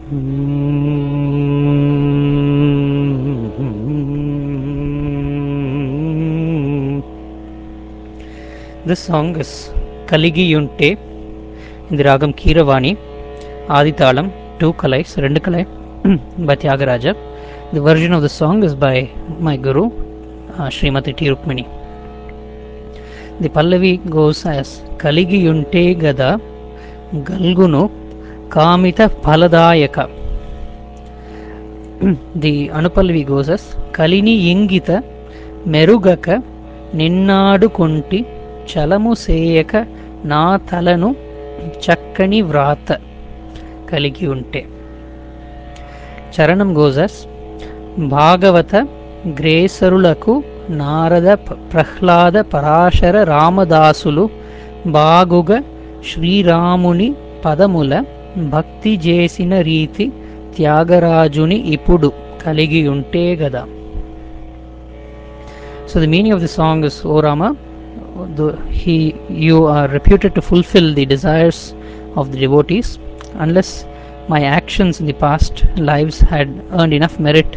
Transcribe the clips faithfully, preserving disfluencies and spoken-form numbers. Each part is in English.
This song is Kaligi Yunte in the Ragam Kiravani, Adithalam, two kalais, rendu kalai by Tyagaraja. The version of the song is by my guru, uh, Srimati T. Rukmini. The Pallavi goes as Kaligi Yunte Gada Galgunu Kamita Paladayaka. The Anupallavi goes as Kalini Ingita Merugaka Ninnadu Kunti Chalamu Seyaka Na Talanu Chakkani Vrata Kaligi Unte. Charanam goes as Bhagavata Gresarulaku Narada Prahlada Parashara Ramadasulu Bhaguga Sri Ramuni Padamula Bhakti Jesina Riti Tyagarajuni Ipudu Kaligi Unte Gada. So the meaning of the song is, O Rama, the, he, you are reputed to fulfill the desires of the devotees. Unless my actions in the past lives had earned enough merit,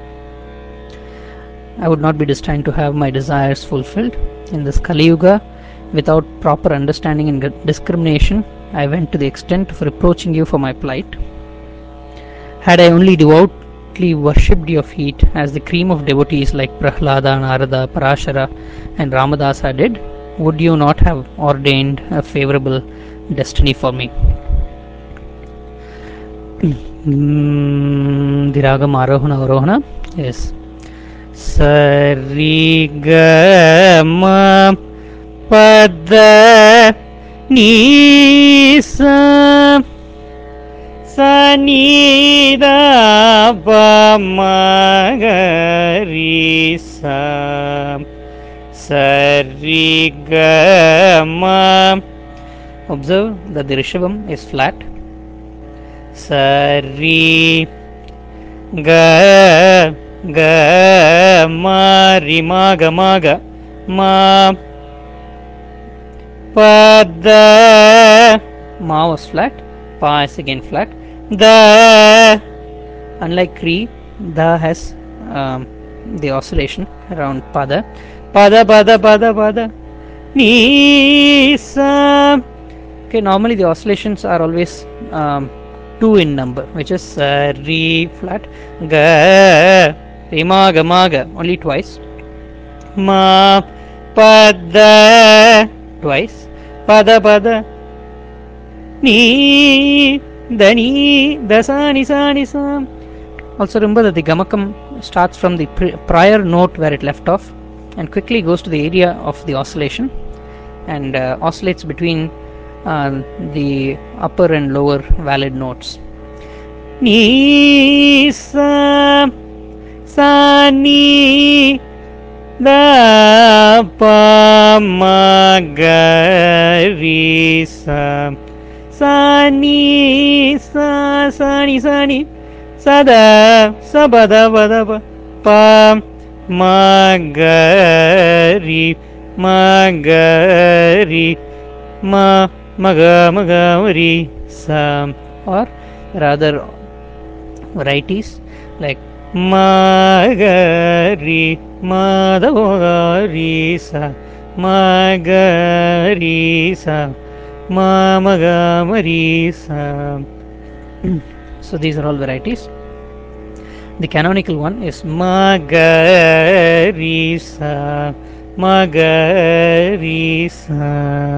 I would not be destined to have my desires fulfilled. In this Kali Yuga, without proper understanding and discrimination, I went to the extent of reproaching you for my plight. Had I only devoutly worshipped your feet as the cream of devotees like Prahlada, Narada, Parashara and Ramadasa did, would you not have ordained a favorable destiny for me? mm, the Ragam Arohana Arohana is Sarigama Pada Nisa Sanida Pamagarisa Sarigama. Observe that the Rishabam is flat. Sari Ga Ga Ma Rima Gamaga Ma Pada. Ma was flat, Pa is again flat. The, unlike Kri, the has um, the oscillation around Pada. Pada Pada Pada Pada Nisa. Okay, normally the oscillations are always um, two in number, which is uh, Re flat, Ga, Rima Gama Ga, only twice. Ma Pada twice. Pada Pada Ni Dani Dasani Sani Sam. Also remember that the Gamakam starts from the prior note where it left off and quickly goes to the area of the oscillation and uh, oscillates between uh, the upper and lower valid notes. Ni Sa Sa Ni Da Pa Ma Ga Ri Sa Sani Sa Sani Sani Sada Sabada Bada Pa Magari Magari Ma Maga Magamari Sam, or rather varieties like Magari Madagari Sa Magari Sa Ma Magamari Sa. So these are all varieties. The canonical one is Magarisa Magarisa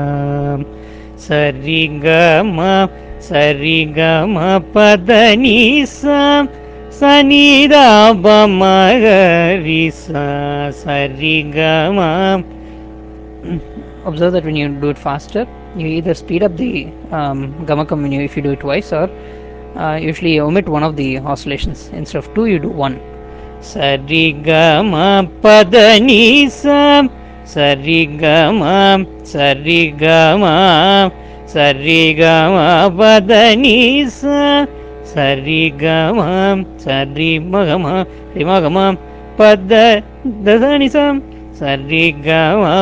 Sarigama Sarigama Padanisa Sanidaba Magarisa Sarigama. Observe that when you do it faster, you either speed up the um, Gamakam when you, if you do it twice, or Uh, usually omit one of the oscillations. Instead of two, you do one. Sarigama Padanisa Sarigama Sarigama Sarigama Padanisa Sarigama Sarimagama Rimagama Pada Dadanisa Sarigama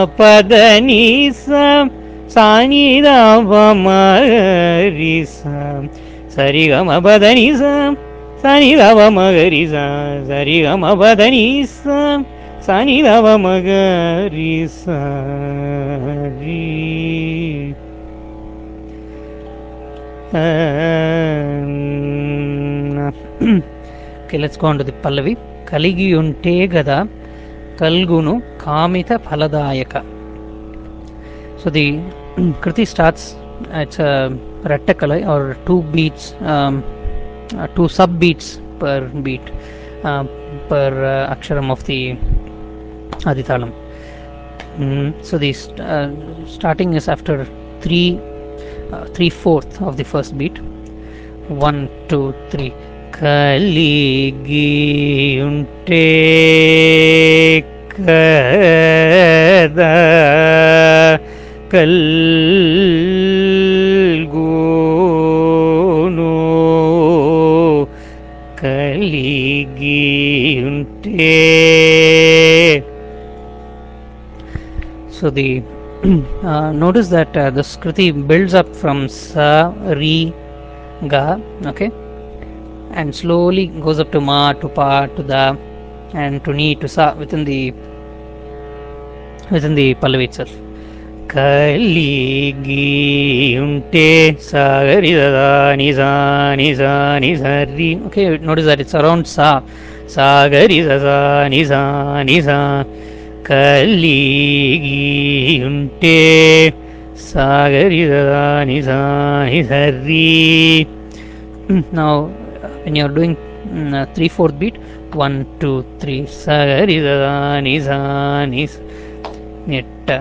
Padanisa Sanidava Marisa Sari gama badani sa sani dava magari sa sari gama badani sa sani dava magari sa ri. Okay, let's go on to the Pallavi. Kaligiyunte gada kalgunu kamita phaladayaka. So the Kriti starts, it's a Rattakalai or two beats, um, uh, two sub beats per beat, uh, per uh, aksharam of the Adithalam. Mm, so the st- uh, starting is after three, uh, three fourth of the first beat. One, two, three. Kaligiyunte kada kalgunu kaligiyunte. So the uh, notice that uh, the Kriti builds up from sa, ri, ga, okay, and slowly goes up to ma, to pa, to da, and to ni, to sa within the within the Pallavi itself. Kaligiyunte sagari da ni sa ni sa ni sa ri. Okay, notice that it's around sa, sagari da sa ni sa ni sa. Kaligiyunte sagari da ni sa ni sa ri. Now when you are doing mm, uh, three fourth beat, one, two, three, sagari da ni sa ni sa netta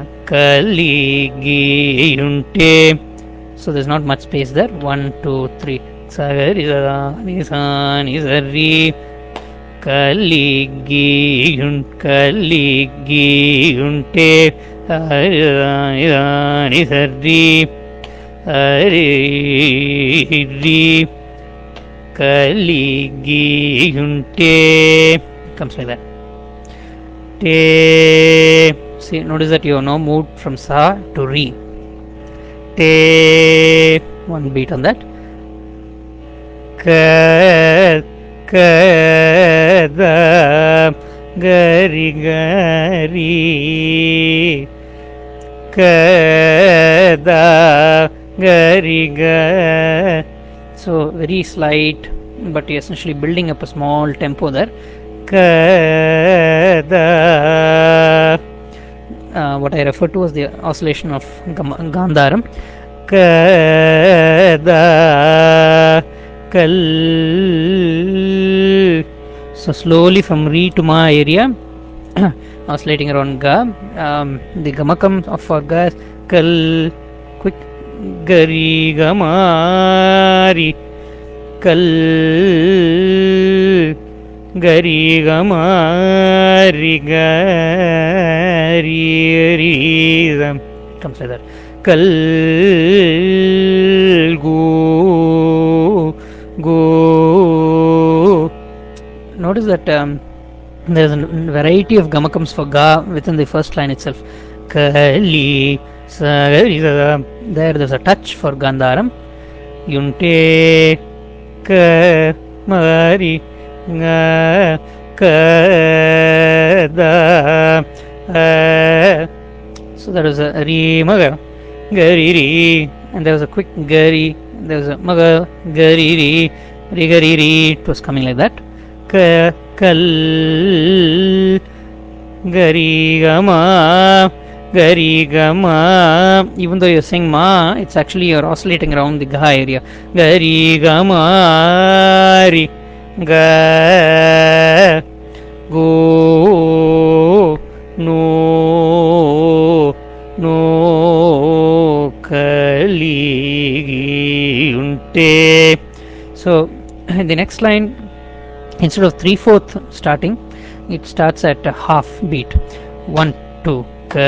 kaligiyunte. So there's not much space there. One, two, three, sagari da ni sa ni sa ri. Kaligiyun kaligiyunte sagari da ni sa ri ri ri. Kaligiyunte comes like that. Te. See, notice that you have now moved from sa to ri. Te. One beat on that. Ka kada gari gari kada gari gari. So very slight, but you're essentially building up a small tempo there. Kada, uh, what I refer to as the oscillation of Gandharam. Kada kal. So slowly from re to ma area, oscillating around ga. Um, the gamakam of for ga is kal, quick gari gamari kal gari gamari gari ri. Comes like that. Kal go go. Notice that um, there is a variety of gamakams for ga within the first line itself. Kali sagari da. There there's a touch for Gandharam. Yunte ka mari ga ka da. So there was a ri maga gari ri, and there was a quick gari. There was a maga gari ri ri gari ri. It was coming like that. Ka kal gari gama gari gama. Even though you're saying ma, it's actually you're oscillating around the ga area. Gari gama ri ga go no no kaligiyunte. So the next line, instead of three fourth starting, it starts at a half beat. One, two.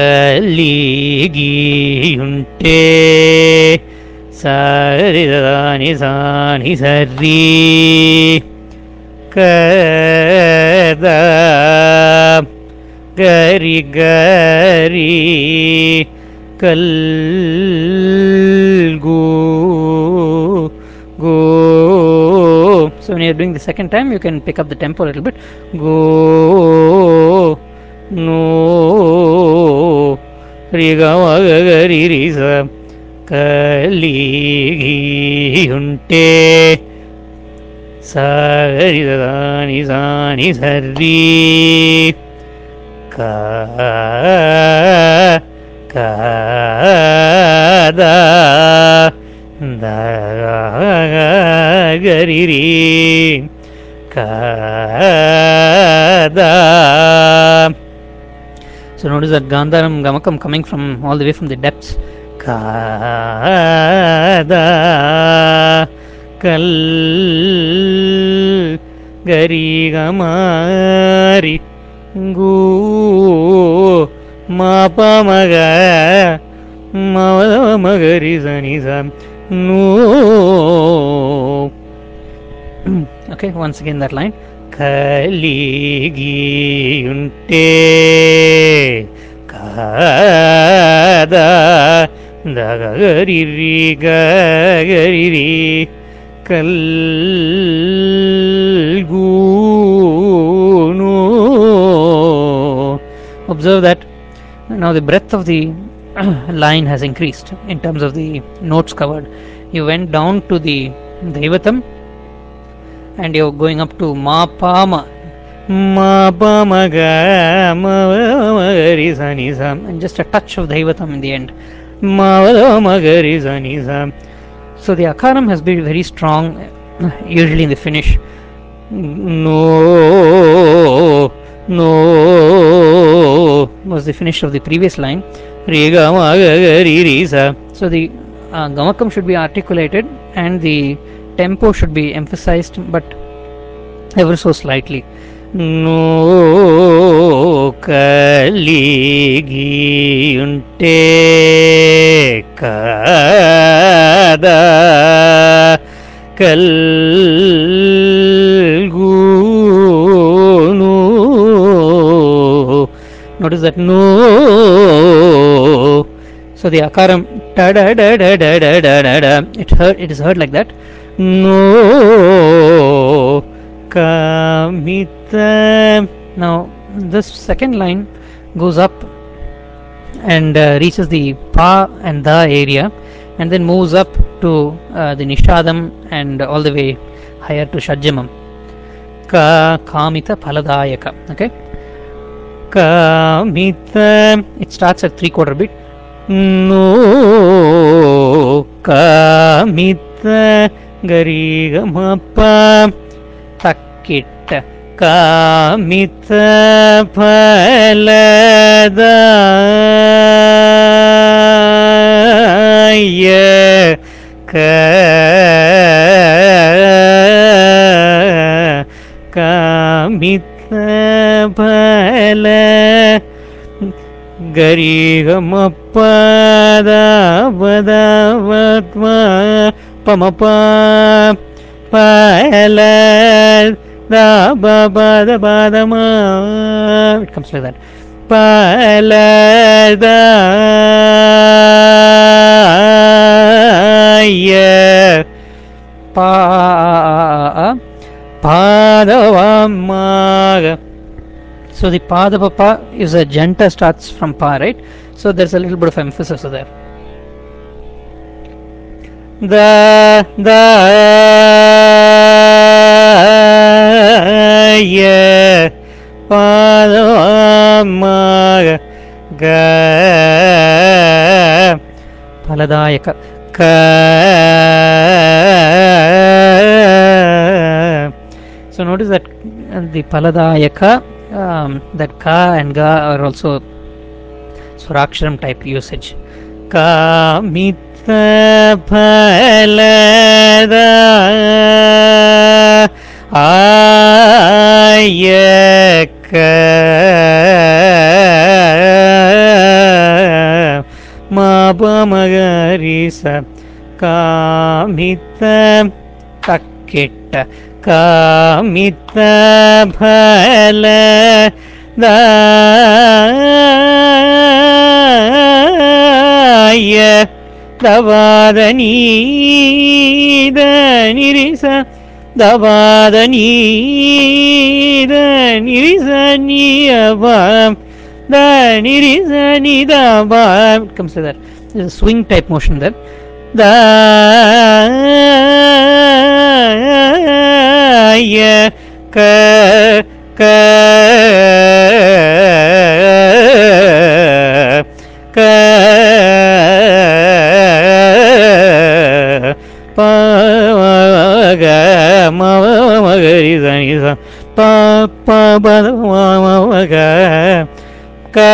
Kaligiyunte sari da ni sa ni sa ri kada gari gari kal go go So when you're doing the second time, you can pick up the tempo a little bit. Go, no, riga maga ri ri sa, kaligi unte, sa ri da ni sa ni sa ri, ka ka da da ga ri ri, ka da. So notice that Gandharam Gamakam coming from all the way from the depths. Ka da kal gari gamari gu ma pa maga ma magari zani zam no. Okay, once again that line. Kaligi unte kada dagari ri gari ri kalgu no. Observe that now the breadth of the line has increased in terms of the notes covered. You went down to the Daivatam and you're going up to ma pa ma ma pa ma ga ma ma ri sa ni sa, and just a touch of Daivatam in the end. Ma ma ga ri sa ni sa. So the akaram has been very strong, usually in the finish. No, no was the finish of the previous line. Ri ga ma ga ri ri sa. So the uh, gamakam should be articulated and the tempo should be emphasized, but ever so slightly. No kaligi unte kada kalgu no. Notice that no. So the akaram da da da da da da da da. It heard. It is heard like that. No kamita. Now this second line goes up and uh, reaches the pa and da area, and then moves up to uh, the nishadam and all the way higher to shadjamam. Ka kamita paladayaka. Okay. Kamita. It starts at three quarter beat. No kamita gari gamapa takita kamita paladaya ka kamita pala gari gamapa da vada vatma pamapa pala da ba ba da ba da ma. It comes like that. Pala da ya pa pa da va ma. So the pa da pa pa is a janta, starts from pa, right? So there's a little bit of emphasis there. Da da ya pa da ma ga paladayaka ka. So notice that the paladayaka, um, that ka and ga are also swaraksharam type usage. Ka mita palada ayaka ma pa magarisa kamita takketta kamita phala daya davada ni da nirisa Dabadani Nirisani Abam Da Nirisani Dabam. It comes to that. There's a swing type motion there. Da ya ka ka ka pa ga ma ma ga ri sa ni sa pa pa ba ma ma ga ka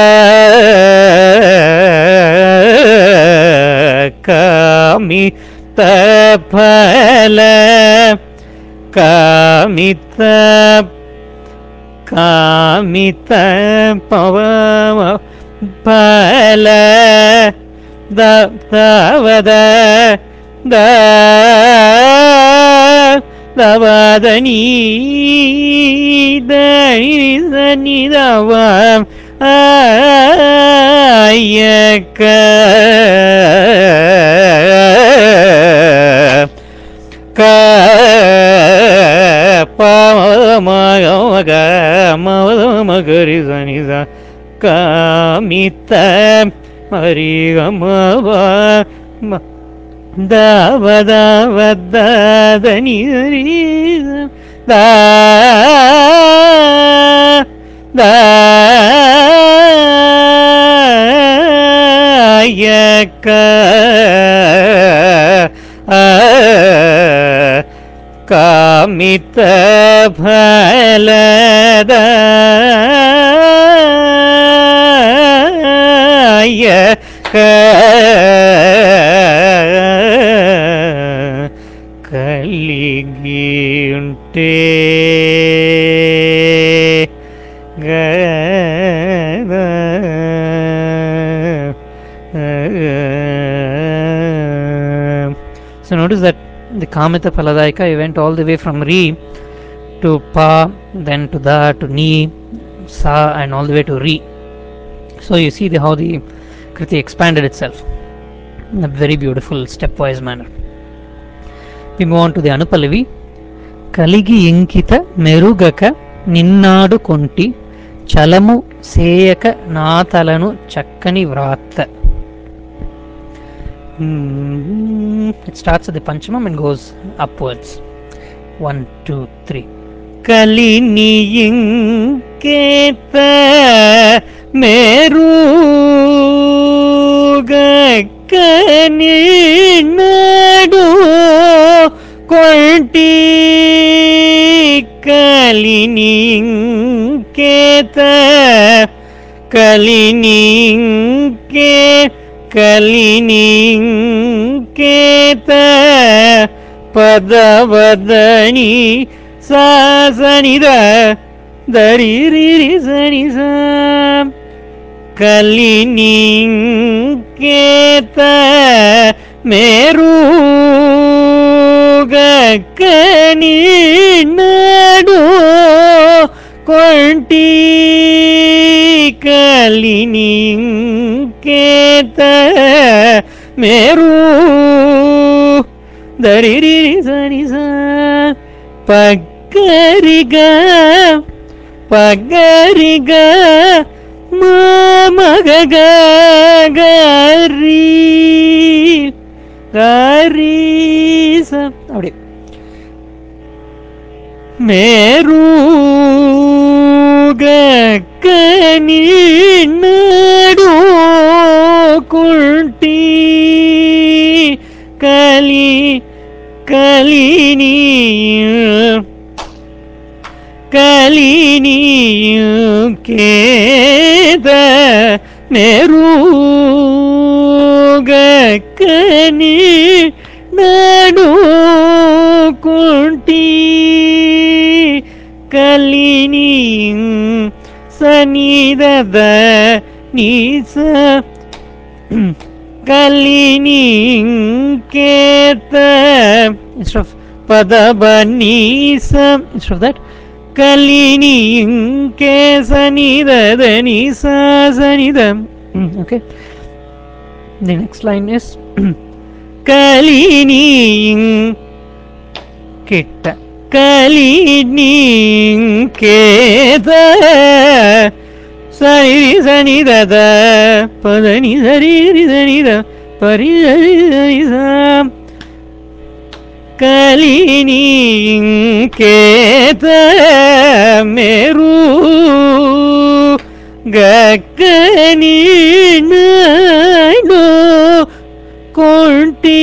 kamita phala kamita kamita pava phala da davada da davadani dani dani davam ayaka ka pa ma ga ma ma ga ri sa ni sa kamita mari ga ma ba ma da va da va da da ni ri da da ya ka kamita phalada ya ka kaligi unte so notice that the Kamita Phaladayika went all the way from Ri to Pa, then to Da, to Ni, Sa, and all the way to Ri. So you see the, how the Kriti expanded itself in a very beautiful stepwise manner. We move on to the Anupallavi. Kaligi Inkita Merugaka Ninnadu Kunti Chalamu Seyaka Natalanu Chakkani Vrata. Hmm. It starts at the Panchamam and goes upwards. One, two, three. Kalini Inketa Merugaka Ninnadu Kunti Kalini Inketa Kalini Inketa Kalininketa padavadani sasanida daririri sanisa Kalininketa merugakani nadu konti Kalininketa meru dariri sanisa pagariga pagariga mamagaga gari garisa அப்படி merugakani nadu kunti kali kalini kalini keda merugakani nadu kunti kalini sanidada nisa Kalininketa instead of Padabanisa instead of that Kalininke sanidada nisa sanida. Okay, the next line is Kalininketa కలినికేత సరి సని దద పదని సరి సని the పరి కలినికేత మేరు గక్కని కొంటి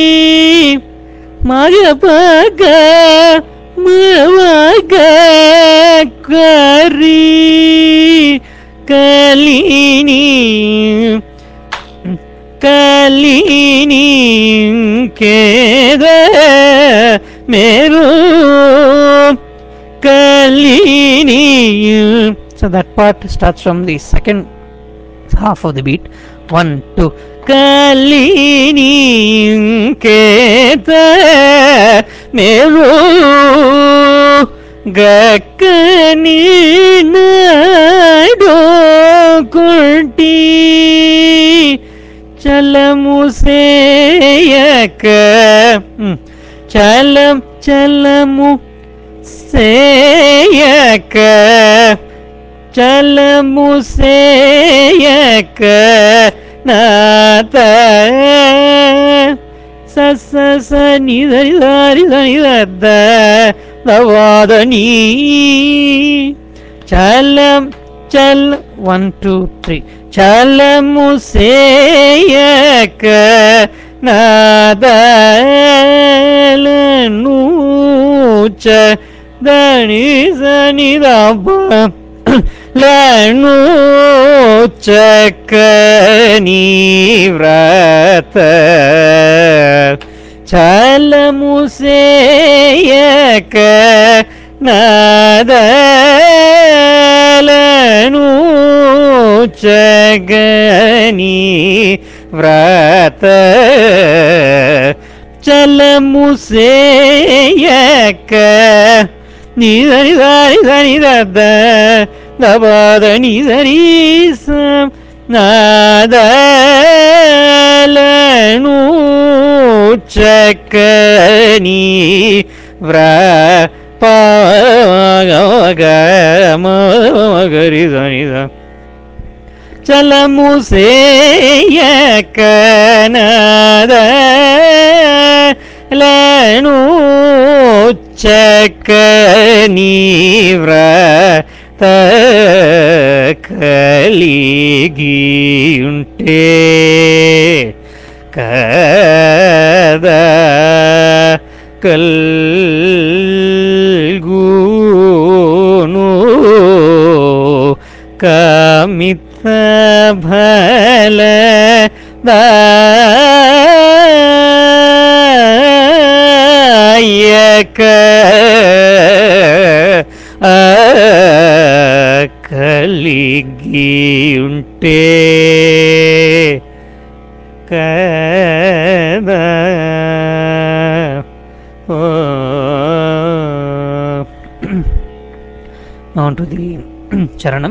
మగ పగ మగ కరి కలిని కలిని కేద మేరు కలిని. So that part starts from the second half of the beat. One, two. Kalini keta meru gakkani nado kunti chalamu seyaka chalam chalamu seyaka చలము సేయక నాత సస నిధరి దారి ద దవాదని చలం చల్ వన్ టూ త్రీ చలము సేయక నాదలను చ దని సని దబ లను చక్కని వ్రత చలము సేయక నాదలను చగని వ్రత చలము సేయక నిధని దారి దని దద దబాదని దరి నాదలను చక్కని వ్రపగరి దని చలము సేయక నాదలను చక్కని వ్రత కలిగి ఉంటే కదా కల్గును కామిత భల దాయక కలిగి ఉంటే కదా. On to the చరణం.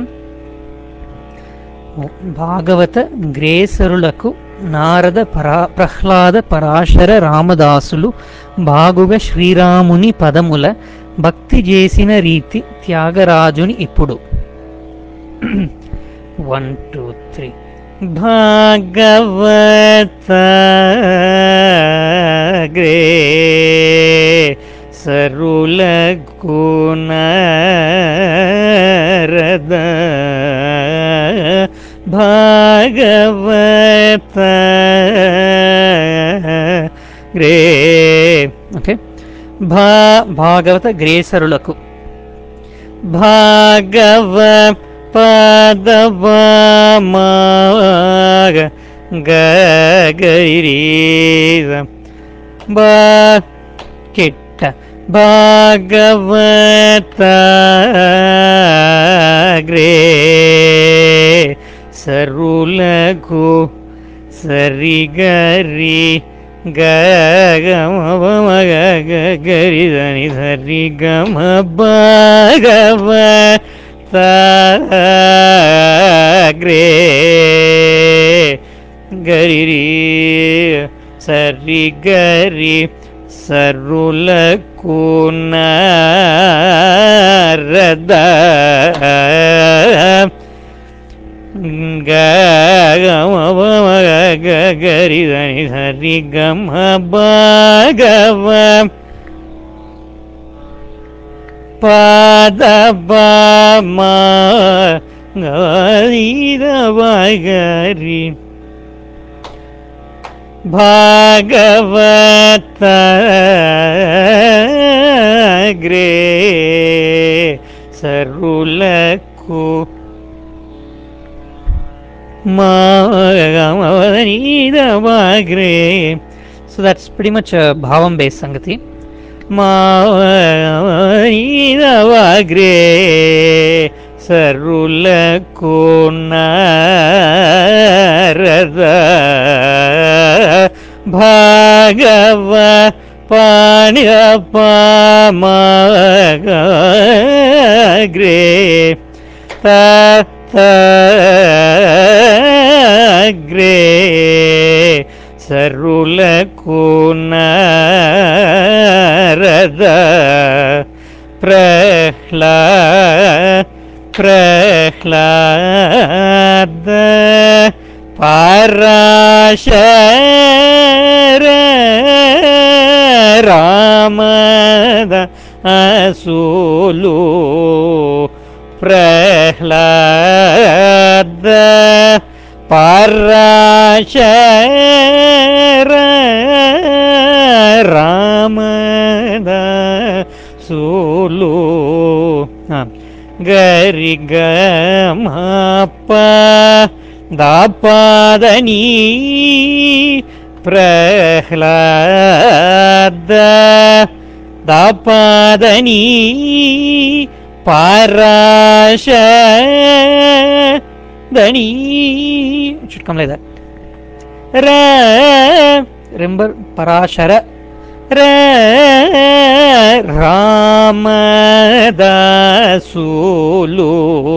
భాగవత గ్రేసరులకు నారద పరా ప్రహ్లాద పరాశర రామదాసులు బాగుగా శ్రీరాముని పదముల భక్తి చేసిన రీతి త్యాగరాజుని ఇప్పుడు. వన్ టూ త్రీ భాగవత గ్రే సరులకు నారద భాగవత గ్రే ఓకే భా భాగవత గ్రేసరులకు భాగవ పదవమాగ గైరీ బా కిట్ట భాగవత గ్రే సరులకు సరిగరి గమ గరి దని సరి గమ భాగవత గ్రే గరి సరి గరి సరులకు నారద గరి హరి గమ భాగవ పాద గరి భాగవత గ్రే సరులకు మాగరే. So that's pretty much a bhavam based సంగతి. మాగరే సరులకు నారద భాగవ పాణ్యపామగ్రే తగ్రే సరులకు నారద ప్రహ్లా ప్రహ్లాద పరాశర రామద అసూలు ప్రహ్లాద పరాశర రామద సూలు గరి గమప దాపాదని ప్రహ్లాద దాపాదని పారాశదని చుట్టం లేదా రా రెంబర్ పరాశర రామదాసులు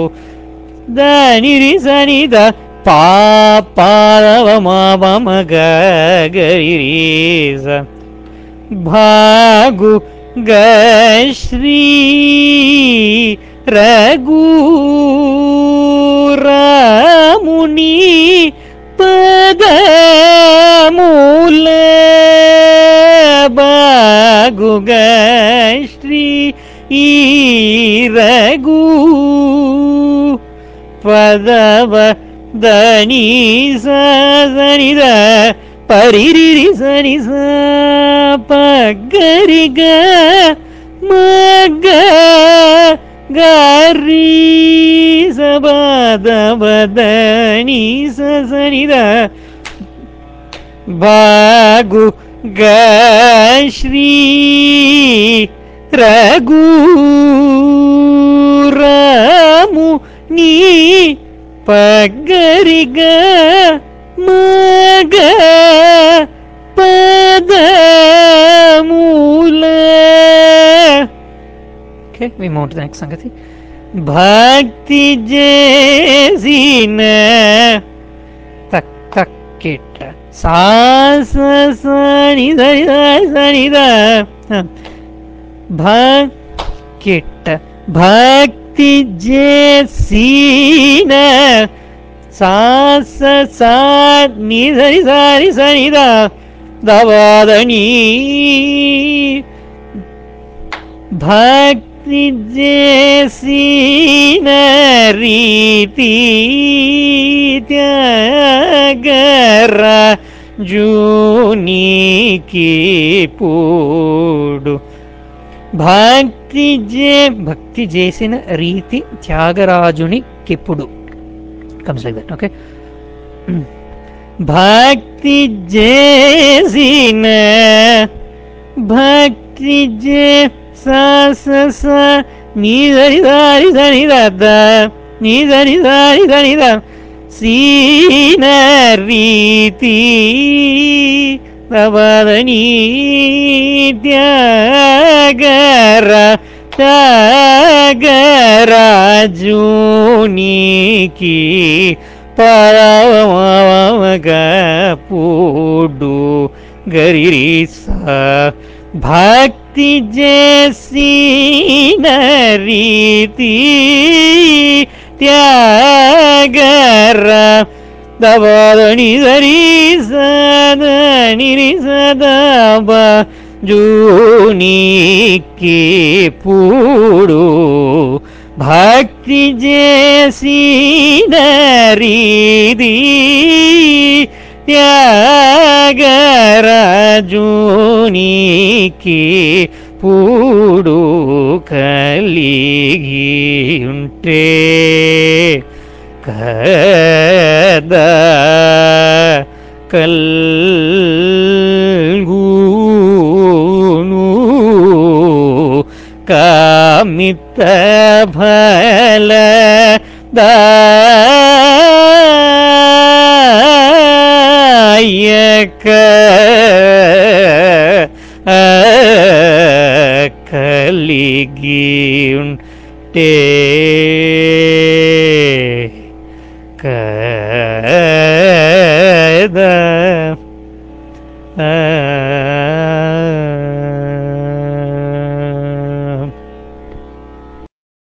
దాని సనిద పాపమగరిరీస భాగు గశ్రీ రఘురాముని పదమూల భాగు గశ్రీ ఈ రఘు పదవ దని సనిద పరిరి సని పగరిగ మగ గరి సబదవదని సనిద భాగు గశ్రీ రఘురాము నీ పగరిగ మగ పదమూల. Okay, we move to the next సంగతి. భక్తి చేసిన తక్ తక్కిట సాస సనిద సనిద భక్కిట భక్తి చేసిన సాస సా నిధరి సారి సనిద దవాదని భక్తి చేసిన రీతి త్యాగర జూనికి పూడు భక్తి జే భక్తి చేసిన రీతి త్యాగరాజుని కిప్పుడు comes like that. Okay, భక్తి చేసిన భక్తి జే సా స నిధరి దారి ధనిద నిధరి దారి ధనిద సీన రీతి దవదని త్యాగర త్యాగరాజునికి పరమగ పూడు గరిరీస భక్తి చేసిన రీతి త్యాగర దవని సరి సదని సదబ జూనికి పూడు భక్తి చేసిన రీతి త్యాగరాజునికి పూడు కలిగి ఉంటే కదా కల్గును కామిత ఫల దాయక కలిగి ఉంటే కదా